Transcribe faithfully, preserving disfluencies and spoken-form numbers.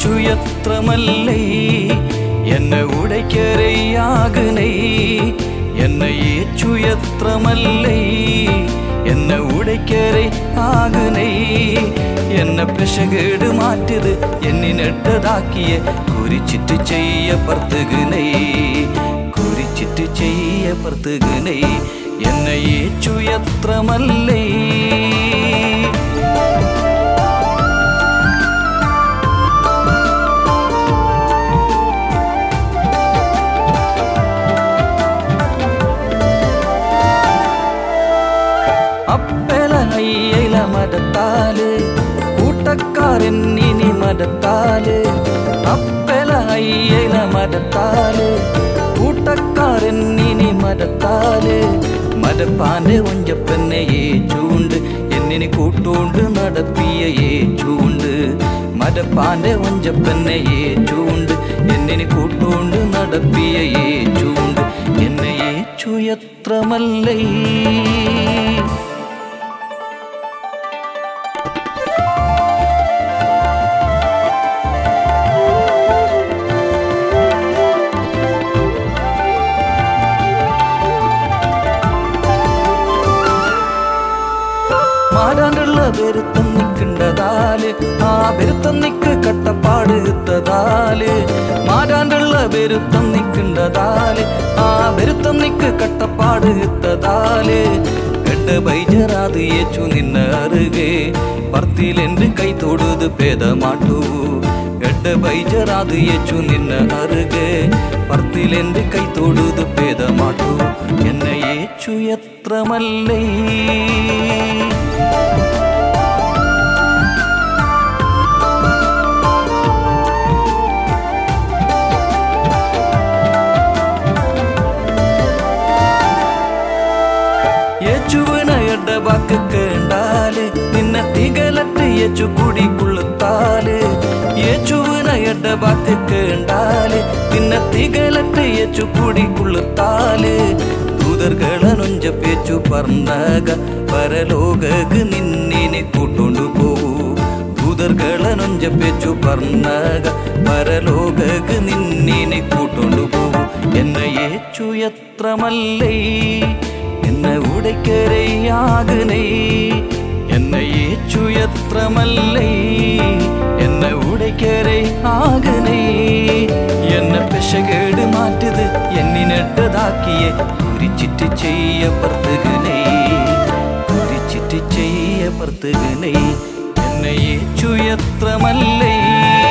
ஏச்சுயத்திரமல்லை என்னை உடைக்கரையாகுனை என்னை ஏச்சுயத்திரமல்லை என்னை உடைக்கரை ஆகுனை എന്നെ പെശകേട് മാറ്റിയത് എന്നിനെട്ടതാക്കിയ കുരിച്ചിട്ട് ചെയ്യപ്പർത്തുകനൈ കുരിച്ചിട്ട് ചെയ്യപ്പർത്തുകനൈ എന്നെ ഏച്ചുയത്രമല്ലേ അപ്പല അയ്യല മടത്താല് കൂട്ടക്കാരൻ ഇനി മടത്താല് അപ്പല അയ്യല മടത്താല് കൂട്ടക്കാരൻ ഇനി മടത്താല് മടപ്പാന്റെ ഒഞ്ചപ്പന്നെ ഏച്ചുണ്ട് എന്നിനി കൂട്ടുകൊണ്ട് നടത്തിയ ഏച്ചുണ്ട് മടപ്പാന്റെ ഒഞ്ചപ്പന്നെ ഏച്ചുണ്ട് എന്നിനി കൂട്ടുകൊണ്ട് നടത്തിയ ഏച്ചുണ്ട് എന്നെ ഏച്ചുയത്രമല്ലേ മാറാനുള്ള വെരുത്തം നിൽക്കേണ്ടതാല് ആ വെരുത്തം നിക്ക് കട്ടപ്പാട് ഇത്തതാല് മാറാനുള്ള വെരുത്തം നിൽക്കേണ്ടതാല് ആ വെരുത്തം നിക്ക് കട്ടപ്പാട് ഇത്തതാല് എട്ട് ബൈജറാത് ഏച്ചു നിന്ന അറുകെ പർത്തിലെന്റെ കൈ തൊടുത് ഭേദമാട്ടു എട്ട് ബൈജറാത് ഏച്ചു നിന്ന അറുകെ പർത്തിലെന്റെ കൈ തൊടുത് ഭേദമാട്ടു എന്നെ ഏച്ചുയത്രമല്ലേ യേശുവിന എട വാക്ക് കേണ്ടാല് നിന്നെ തികലറ്റ് യേശു കൂടി കുളുത്താല് യേശുവിന എട വാക്ക് കേണ്ടാല് നിന്നെ തികലറ്റ് യേശു കൂടി കുളുത്താല് ദൂതർകള നൊഞ്ച പേച്ചു പറഞ്ഞക പരലോകക്ക് നിന്നിനെ കൂട്ടോണ്ടു പോവൂ ദൂതർകള നൊഞ്ച പേച്ചു പറഞ്ഞക പരലോകക്ക് നിന്നിനെ കൂട്ടോണ്ടു പോവൂ എന്നെ ഏച്ചുയത്രമല്ലേ എന്നെ ഉടയ്ക്കരയാകുനൈ എന്നെ ഏച്ചുയത്രമല്ലേ എന്നെ ഉടയ്ക്കരൈ ആകുനൈ എന്നെ പെശകേട് മാറ്റിയത് എന്നിനെട്ടതാക്കിയ കുരിച്ചിട്ട് ചെയ്യപ്പർത്തുകനൈ കുരിച്ചിട്ട് ചെയ്യപ്പർത്തുകനൈ എന്നെ ഏച്ചുയത്രമല്ലേ